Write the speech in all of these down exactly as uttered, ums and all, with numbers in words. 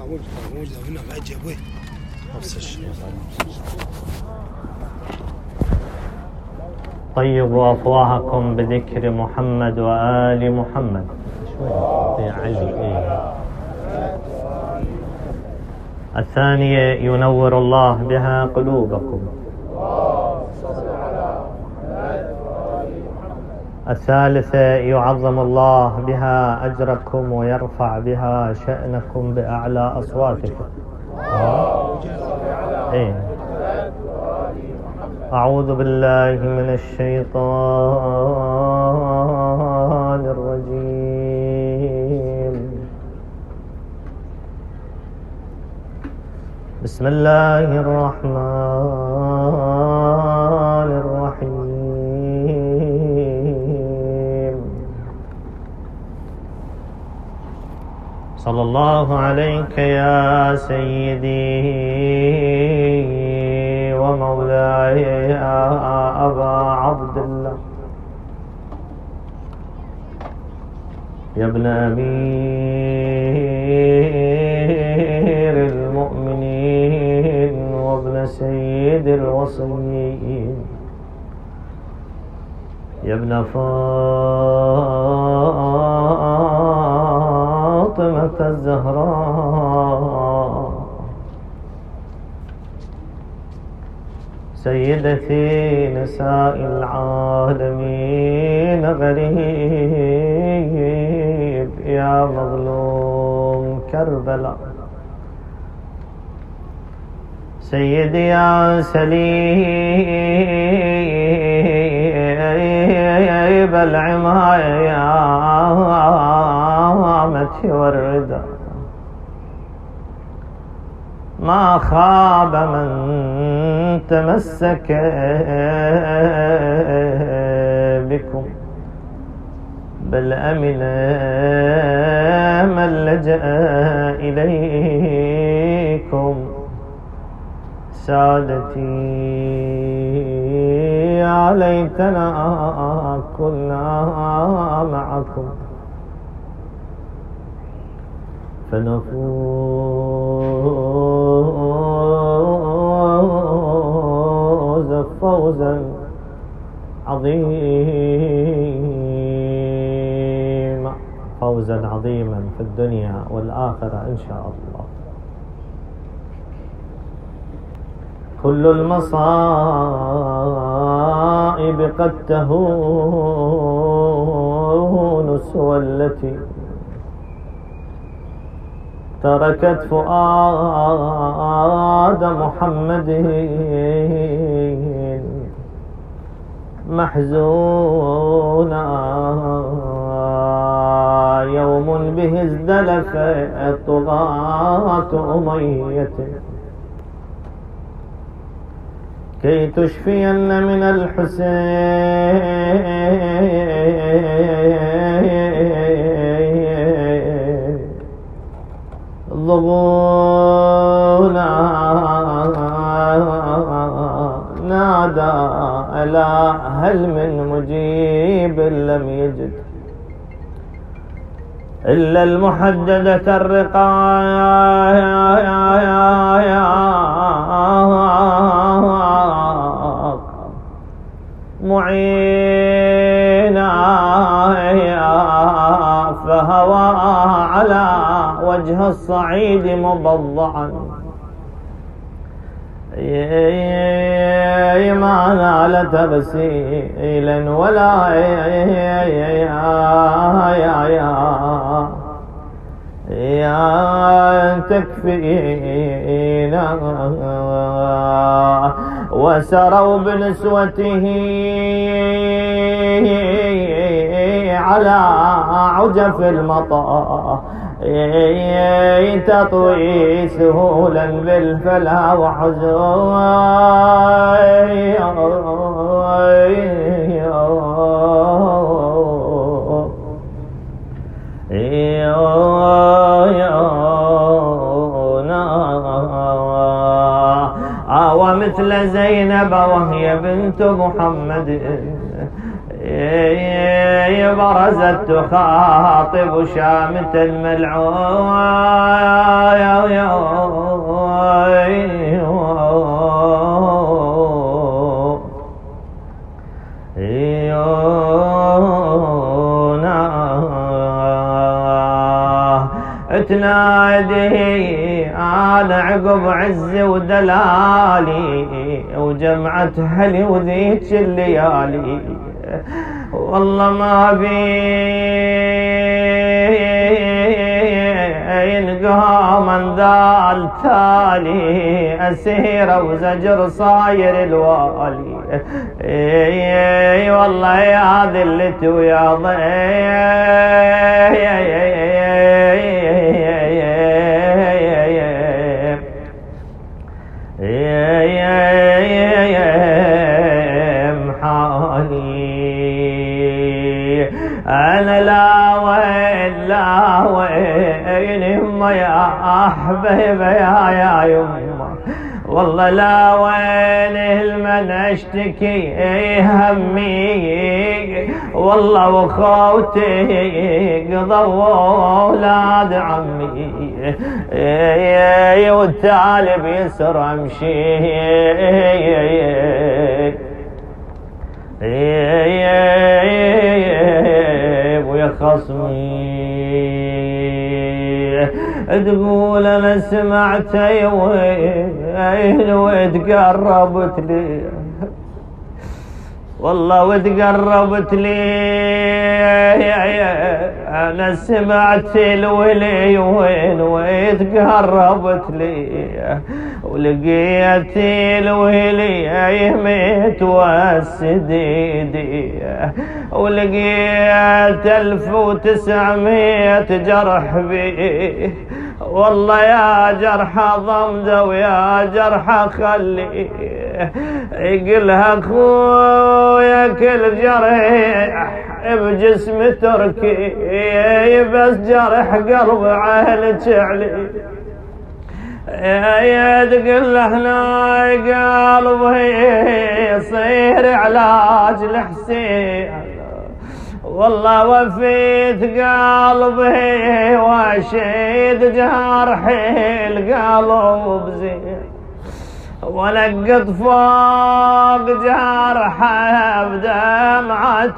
طيبوا أفواهكم بذكر محمد وآل محمد. يا علي. الثانية ينور الله بها قلوبكم. الثالثة يعظم الله بها أجركم ويرفع بها شأنكم بأعلى أصواتكم. إيه. أعوذ بالله من الشيطان الرجيم. بسم الله الرحمن الرحيم. صلى الله عليك يا سيدي ومولاي يا أبا عبد الله، يا ابن أمير المؤمنين وابن سيد الوصيين، يا ابن فاطمة الزهراء، سيدتي نساء العالمين، غريب يا مظلوم كربلاء، سيدي يا سليب العمامة والردى، ما خاب من تمسك بكم، بل أمن من لجأ إليكم. سادتي يا ليتنا كنا معكم فنفوز فوزا عظيما، فوزا عظيما في الدنيا والآخرة إن شاء الله. كل المصائب قد تهون سوى التي تركت فؤاد محمد محزونا، يوم به ازدلفت طغاة أمية كي تشفين من الحسين ضغونا، نادى ألا هل من مجيب لم يجد إلا المحددة الرقاق معينا، فهوى على وجه الصعيد مبضعا، ما نال تبسيلا ولا يا تكفينا، وسروا بنسوته على عجف المطا تطوي سهولا بالفلا وحزن. ومثل زينب وهي بنت محمد برزت تخاطب شامة الملعون تنادي انا عقب عزي ودلالي وجمعت هلي وذيك الليالي والله ما بي ينقى من ذا التالي أسيرة وزجر صاير الوالي اي والله يا ذلت ويا أنا لا وين لا وين يما يا حبيبي يا يا يما والله لا وين المن اشتكي همي والله وخوتي قضوا اولاد عمي والتالي بيسر امشي ويا خصمي تقول انا سمعت وين وتقربت لي والله وتقربت لي انا سمعت الولي وين وتقربت لي ولقيت الولي يميت والسديدي ولقيت الف وتسعمية جرح بي والله يا جرح ضمده ويا جرح خلي يقلها اخويا كل جرح بجسم تركي بس جرح قلب عين شعلي يا تقول هنا قلبي يصير علاج الحسين والله وفيت قلبي واشيد جرحي القلب زين ولقط فوق جرحه بدمعة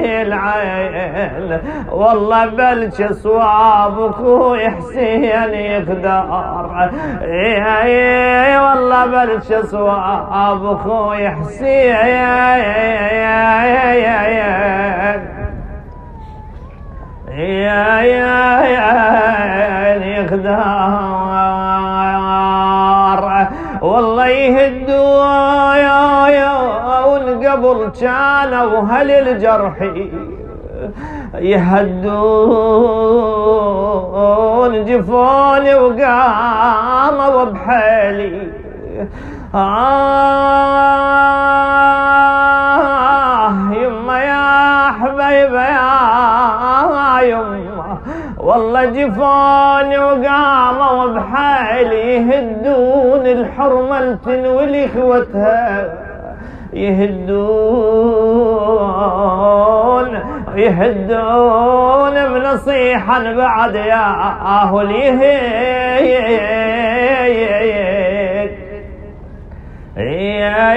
العين والله بلش صواب اخوي حسين يقدر اي والله بلش صواب اخوي حسين يا يا يقدر والله يهدوا يا يا والقبر كانوا هل الجرحي يهدون جفوني وقاموا بحالي آه يما يا حبيبي يا يما والله جفوني وقاموا بحالي يهدون الحرملتن والإخوتها يهدون يهدون بنصيحا بعد يا أهل يهيد يا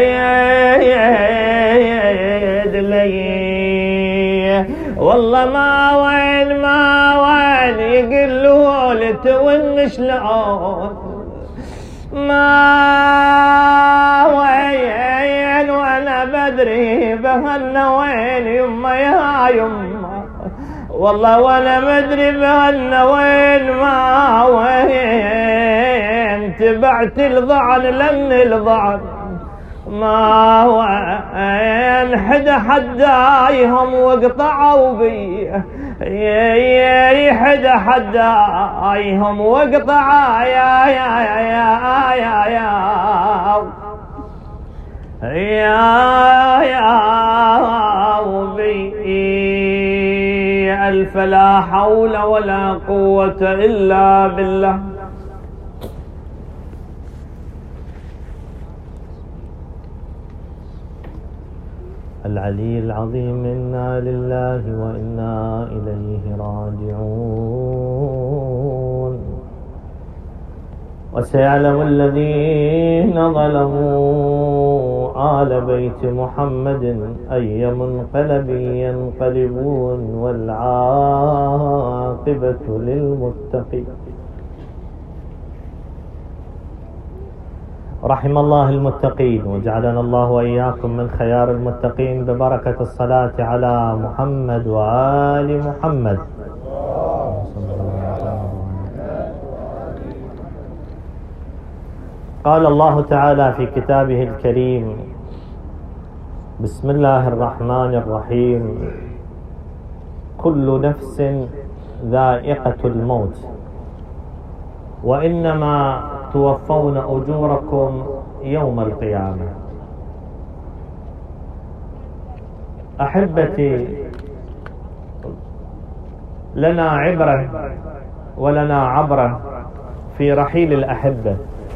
يد لي والله ما وين ما وين يقلوا لتون شلون ما وين وانا بدري بهن وين يما يا يما والله وانا مدري بهن وين ما وين تبعت الضعن لن الضعن ما وين حدا حدايهم وقطعوا بي يا حدا حدايهم وقطع يا يا يا يا يا يا يا وبي ألف لا حول ولا قوة إلا بالله. العلي العظيم. إنا لله وإنا إليه راجعون. وسيعلم الذين ظلموا آل بيت محمد أي منقلب ينقلبون والعاقبة للمتقين. رحم الله المتقين، وجعلنا الله وإياكم من خيار المتقين ببركة الصلاة على محمد وآل محمد. قال الله تعالى في كتابه الكريم: بسم الله الرحمن الرحيم. كل نفس ذائقة الموت وإنما توفون أجوركم يوم القيامة. أحبتي، لنا عبرة ولنا عبرة في رحيل الأحبة.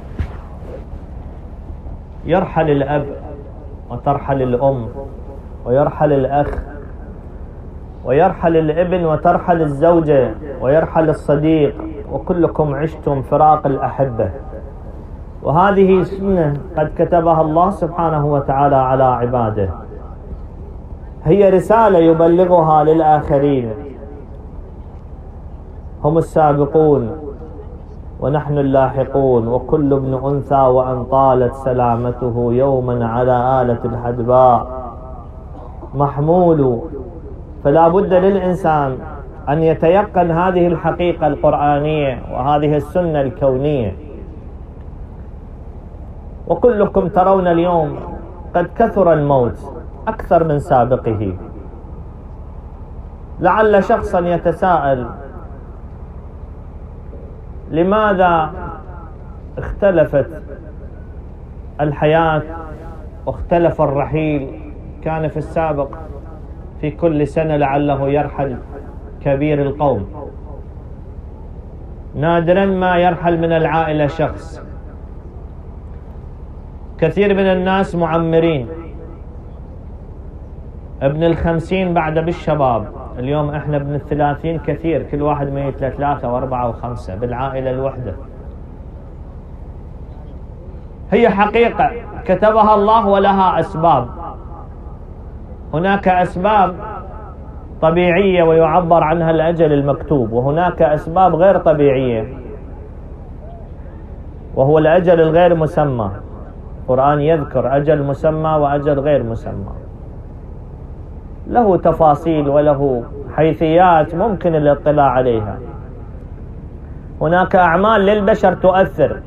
يرحل الأب وترحل الأم ويرحل الأخ ويرحل الابن وترحل الزوجة ويرحل الصديق، وكلكم عشتم فراق الأحبة، وهذه سنة قد كتبها الله سبحانه وتعالى على عباده. هي رسالة يبلغها للآخرين. هم السابقون ونحن اللاحقون، وكل ابن أنثى وأن طالت سلامته يوما على آلة الحدباء محمول. فلا بد للإنسان أن يتيقن هذه الحقيقة القرآنية وهذه السنة الكونية. وكلكم ترون اليوم قد كثر الموت أكثر من سابقه. لعل شخصا يتساءل: لماذا اختلفت الحياة واختلف الرحيل؟ كان في السابق في كل سنة لعله يرحل كبير القوم، نادرا ما يرحل من العائلة شخص. كثير من الناس معمرين، ابن الخمسين بعد بالشباب. اليوم احنا ابن الثلاثين كثير، كل واحد ميت ثلاثة واربعة وخمسة بالعائلة الوحدة. هي حقيقة كتبها الله ولها أسباب. هناك أسباب طبيعية ويعبر عنها الأجل المكتوب، وهناك أسباب غير طبيعية وهو الأجل الغير مسمى. القرآن يذكر أجل مسمى وأجل غير مسمى، له تفاصيل وله حيثيات ممكن الاطلاع عليها. هناك أعمال للبشر تؤثر،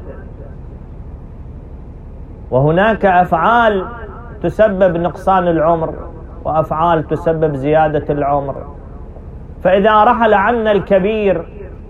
وهناك أفعال تسبب نقصان العمر وأفعال تسبب زيادة العمر. فإذا رحل عنا الكبير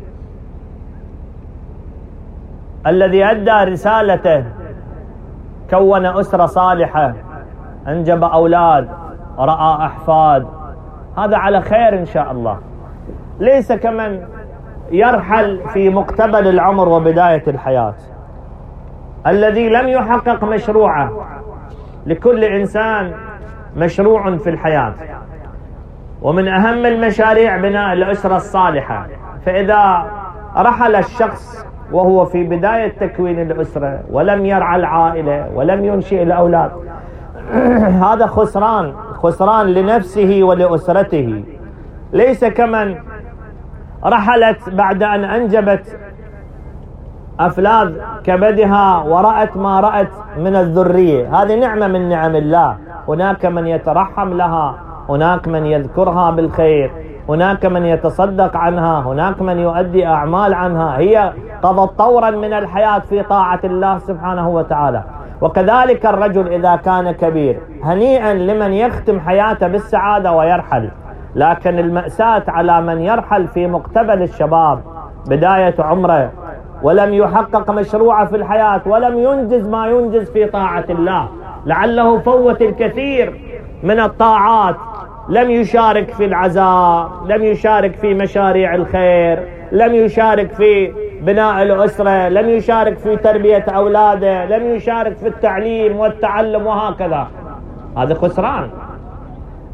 الذي أدى رسالته، كون أسرة صالحة، أنجب أولاد، رأى أحفاد، هذا على خير إن شاء الله. ليس كمن يرحل في مقتبل العمر وبداية الحياة الذي لم يحقق مشروعه. لكل إنسان مشروع في الحياة، ومن أهم المشاريع بناء الأسرة الصالحة. فإذا رحل الشخص وهو في بداية تكوين الأسرة ولم يرعى العائلة ولم ينشئ الأولاد، هذا خسران، خسران لنفسه ولأسرته. ليس كمن رحلت بعد أن أنجبت أفلاذ كبدها ورأت ما رأت من الذرية، هذه نعمة من نعم الله. هناك من يترحم لها، هناك من يذكرها بالخير، هناك من يتصدق عنها، هناك من يؤدي أعمال عنها. هي قضت طورا من الحياة في طاعة الله سبحانه وتعالى. وكذلك الرجل إذا كان كبير، هنيئا لمن يختم حياته بالسعادة ويرحل. لكن المأساة على من يرحل في مقتبل الشباب بداية عمره ولم يحقق مشروعه في الحياة ولم ينجز ما ينجز في طاعة الله. لعله فوت الكثير من الطاعات، لم يشارك في العزاء، لم يشارك في مشاريع الخير، لم يشارك في بناء الأسرة، لم يشارك في تربية أولاده، لم يشارك في التعليم والتعلم، وهكذا. هذا خسران.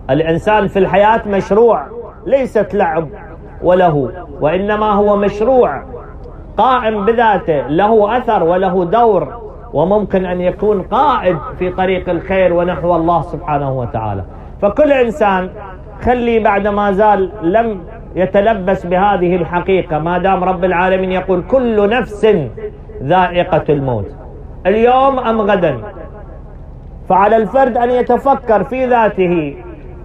الإنسان في الحياة مشروع، ليست لعب وله، وإنما هو مشروع قائم بذاته، له أثر وله دور، وممكن أن يكون قائد في طريق الخير ونحو الله سبحانه وتعالى. فكل إنسان خلي بعد ما زال لم يتلبس بهذه الحقيقة، ما دام رب العالمين يقول كل نفس ذائقة الموت اليوم أم غدا، فعلى الفرد أن يتفكر في ذاته،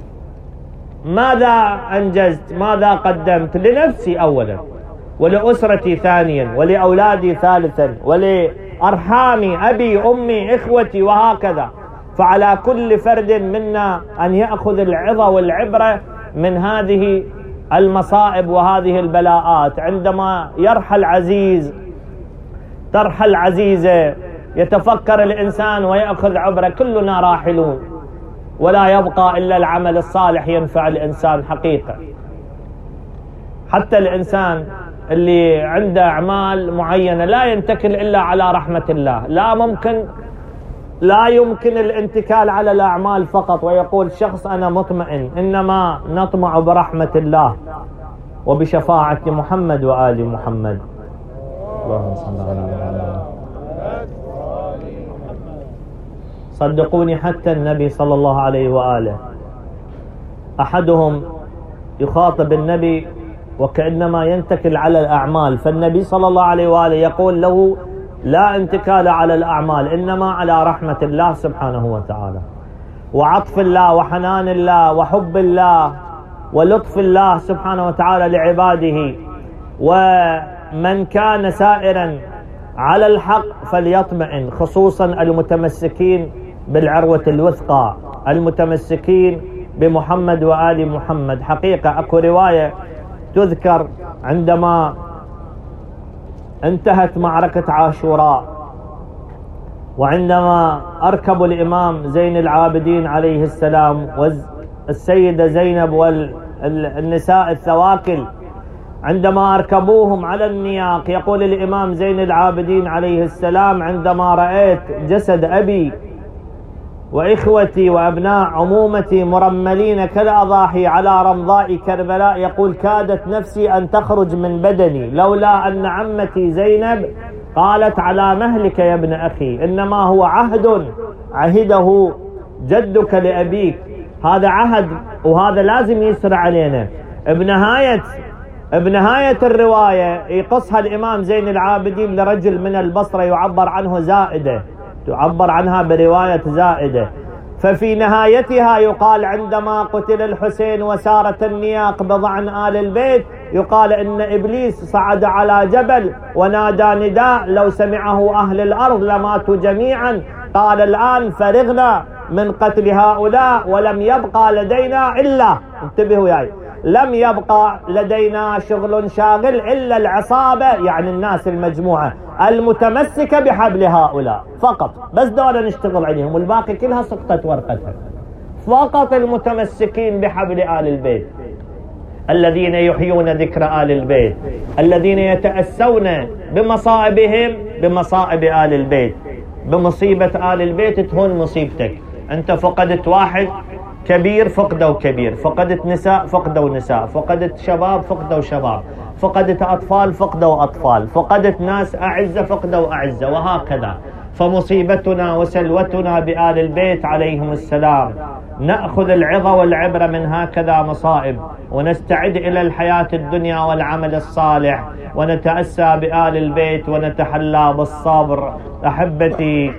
ماذا أنجزت، ماذا قدمت لنفسي أولا، ولأسرتي ثانيا، ولأولادي ثالثا، ولأرحامي أبي أمي إخوتي، وهكذا. فعلى كل فرد منا أن يأخذ العظة والعبرة من هذه المصائب وهذه البلاءات. عندما يرحل عزيز، ترحل عزيزة، يتفكر الإنسان ويأخذ عبرة. كلنا راحلون، ولا يبقى إلا العمل الصالح ينفع الإنسان حقيقة. حتى الإنسان اللي عنده أعمال معينة لا ينتكل إلا على رحمة الله، لا ممكن لا يمكن الانتكال على الأعمال فقط ويقول شخص أنا مطمئن، إنما نطمع برحمة الله وبشفاعة محمد وآل محمد. اللهم صل على محمد. صدقوني حتى النبي صلى الله عليه وآله أحدهم يخاطب النبي وكأنما ينتكل على الأعمال، فالنبي صلى الله عليه وآله يقول له لا انتكال على الأعمال، إنما على رحمة الله سبحانه وتعالى، وعطف الله وحنان الله وحب الله ولطف الله سبحانه وتعالى لعباده. ومن كان سائرا على الحق فليطمئن، خصوصا المتمسكين بالعروة الوثقى، المتمسكين بمحمد وآل محمد. حقيقة أكو رواية تذكر عندما انتهت معركة عاشوراء، وعندما أركب الإمام زين العابدين عليه السلام والسيدة زينب والنساء الثواكل، عندما أركبوهم على النياق، يقول الإمام زين العابدين عليه السلام عندما رأيت جسد أبي وإخوتي وأبناء عمومتي مرملين كالأضاحي على رمضاء كربلاء، يقول كادت نفسي أن تخرج من بدني لولا أن عمتي زينب قالت على مهلك يا ابن أخي، إنما هو عهد عهده جدك لأبيك، هذا عهد وهذا لازم يسرع علينا. بنهاية بنهاية الرواية يقصها الإمام زين العابدين لرجل من البصرة يعبر عنه زائدة، تعبر عنها برواية زائدة. ففي نهايتها يقال عندما قتل الحسين وسارت النياق بضعن آل البيت، يقال إن إبليس صعد على جبل ونادى نداء لو سمعه أهل الأرض لماتوا جميعا، قال الآن فرغنا من قتل هؤلاء ولم يبقى لدينا إلا، انتبهوا يعني، لم يبقى لدينا شغل شاغل إلا العصابة، يعني الناس المجموعة المتمسكة بحبل هؤلاء فقط، بس دول نشتغل عليهم، والباقي كلها سقطت ورقتها. فقط المتمسكين بحبل آل البيت، الذين يحيون ذكر آل البيت، الذين يتأسون بمصائبهم بمصائب آل البيت. بمصيبة آل البيت تهون مصيبتك. أنت فقدت واحد كبير فقدوا كبير، فقدت نساء فقدوا نساء، فقدت شباب فقدوا شباب، فقدت أطفال فقدوا أطفال، فقدت ناس أعزة فقدوا أعزة، وهكذا. فمصيبتنا وسلوتنا بآل البيت عليهم السلام نأخذ العظة والعبرة من هكذا مصائب، ونستعد إلى الحياة الدنيا والعمل الصالح، ونتأسى بآل البيت ونتحلى بالصبر. أحبتي،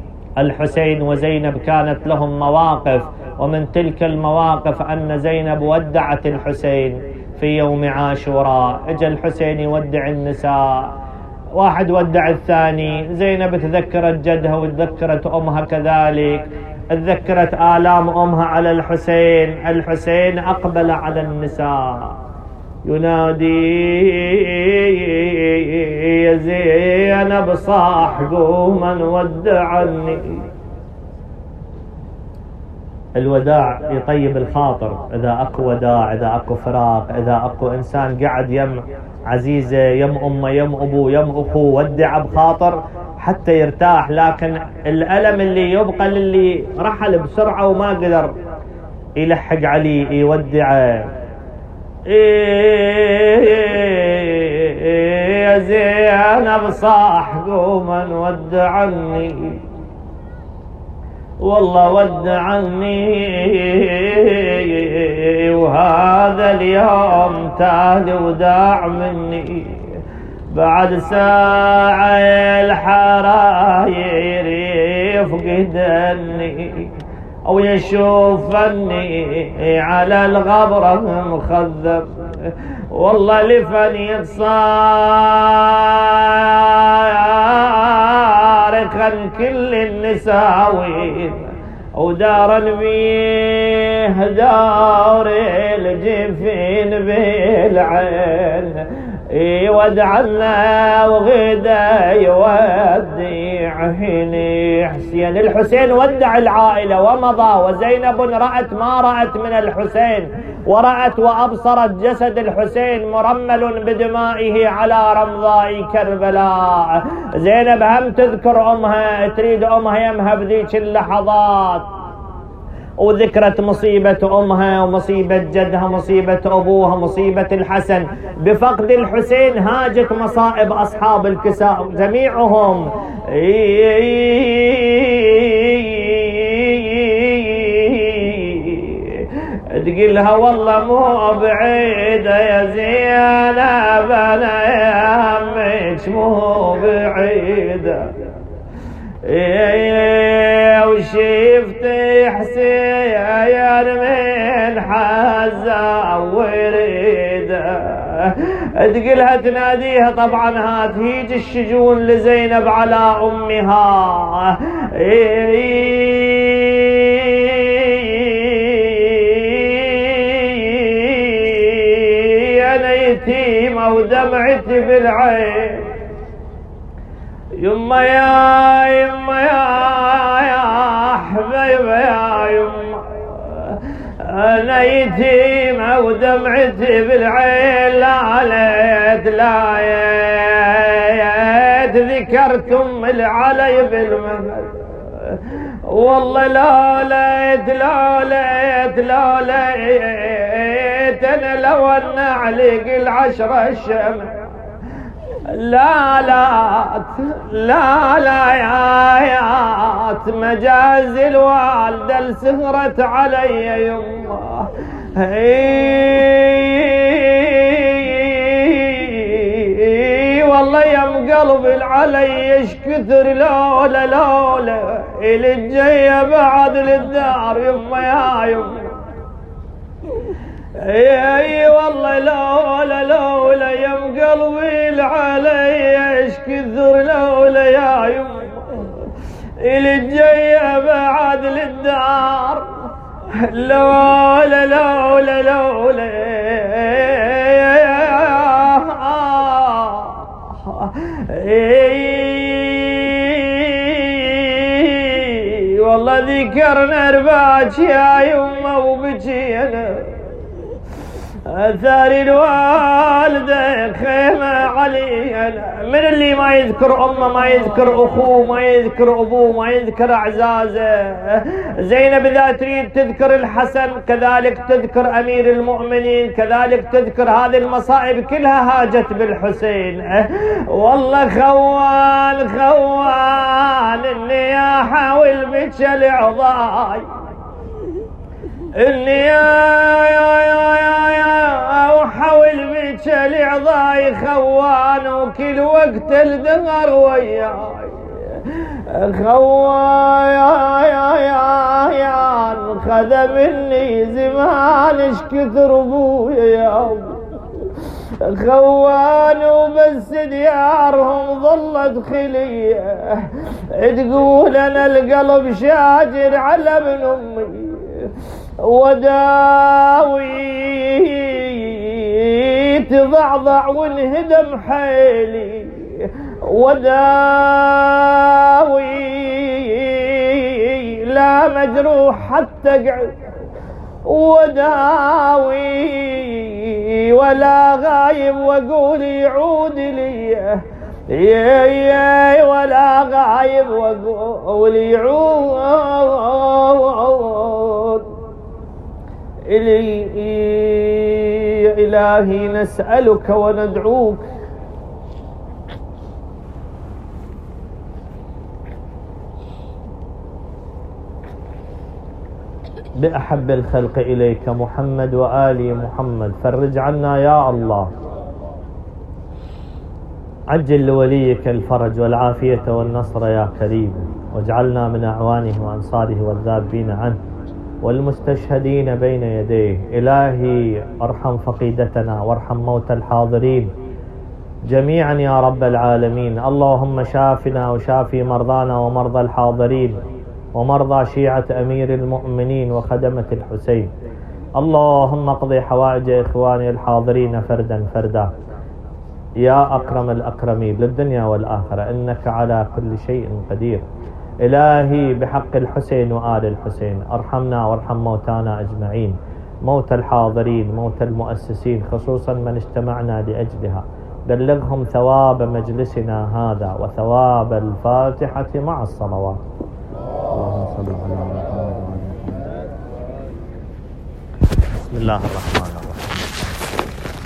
الحسين وزينب كانت لهم مواقف، ومن تلك المواقف أن زينب ودعت الحسين في يوم عاشوراء. اجى الحسين يودع النساء، واحد ودع الثاني، زينب تذكرت جدها وتذكرت أمها كذلك، تذكرت آلام أمها على الحسين. الحسين أقبل على النساء ينادي يا زينب صاح قوما ودعني. الوداع يطيب الخاطر، إذا أكو وداع، إذا أكو فراق، إذا أكو إنسان قاعد يم عزيزة يم أمه يم أبوه يم أخوه، ودع بخاطر حتى يرتاح. لكن الألم اللي يبقى للي رحل بسرعة وما قدر يلحق علي يودعه. يا زينب صاح قوما ودعني، والله ودعني، وهذا اليوم تالي وداع مني. بعد ساعة الحراير يفقدني أو يشوفني على الغبرة مخذب، والله لفني صارخا كل النساوين، ودارا بيه دار الجفين بالعين، يودعنا وغدا يودعهني. حسين الحسين ودع العائلة ومضى، وزينب رأت ما رأت من الحسين، ورأت وأبصرت جسد الحسين مرمل بدمائه على رمضاء كربلاء. زينب هم تذكر أمها، تريد أمها يمها بذيك اللحظات، وذكرت مصيبة أمها ومصيبة جدها، مصيبة أبوها، مصيبة الحسن. بفقد الحسين هاجت مصائب أصحاب الكساء جميعهم. تقلها والله مو بعيدة يا زينب، أنا يا أمك مو بعيدة، وشفت حسين من حزة وريده. تقلها تناديها طبعا هات هيج الشجون لزينب على أمها. أنا يتيمة ودمعتي بالعين، يما يا يما يا حبيبة يا يما، أنا يتيمة ودمعتي بالعين، لا ليت لا ليت ذكرت أم العلي بالمهد، والله لا ليت لا ليت لا ليت أنا لو أن أعلق العشرة الشمس. لا لا لا لا يا يات مجاز الوالدة السهرت علي يمه. والله يم قلبي العلي ايش كثر لولا لولا اللي الجايه بعد للدار يمه يا يمه. اي والله لولا لولا يم قلبي العلي ايش كثر لولا يا يمه اللي جايه بعد للدار، لولا لولا لولا والله ذكرنا رباك يا يمه وبجينا اثار الوالده خيمه علينا. من اللي ما يذكر امه ما يذكر اخوه ما يذكر ابوه ما يذكر اعزازه. زينب اذا تريد تذكر الحسن كذلك تذكر امير المؤمنين، كذلك تذكر هذه المصائب كلها هاجت بالحسين. والله خوان خوان النياحه والبكى العضاي، اني يا يا يا يا يا وحاول بك العضاي خوان وكل وقت الدهر وياي خوان يا يا يا يا خذ مني زمان ايش كثر ابويا يا خوان وبس ديارهم ظلت خليه تقول انا القلب شاجر على ابن امي وداوي تضعضع وانهدم حيلي وداوي لا مجروح حتى قعد وداوي ولا غايب واقول يعود لي يا ولا غايب واقول يعود. إلي يا إلهي نسألك وندعوك بأحب الخلق إليك محمد وآل محمد، فرج عنا يا الله، عجل لوليك الفرج والعافية والنصر يا كريم، واجعلنا من أعوانه وأنصاره والذابين عنه والمستشهدين بين يديه. إلهي ارحم فقيدتنا وارحم موتى الحاضرين جميعا يا رب العالمين. اللهم شافنا وشافي مرضانا ومرضى الحاضرين ومرضى شيعة أمير المؤمنين وخدمة الحسين. اللهم اقضي حوائج إخواني الحاضرين فردا فردا يا أكرم الأكرمين للدنيا والآخرة، إنك على كل شيء قدير. إلهي بحق الحسين وآل الحسين ارحمنا وارحم موتانا أجمعين، موت الحاضرين، موت المؤسسين، خصوصا من اجتمعنا لأجلها. بلغهم ثواب مجلسنا هذا وثواب الفاتحة مع الصلوات. اللهم صل على محمد. بسم الله الرحمن الرحيم.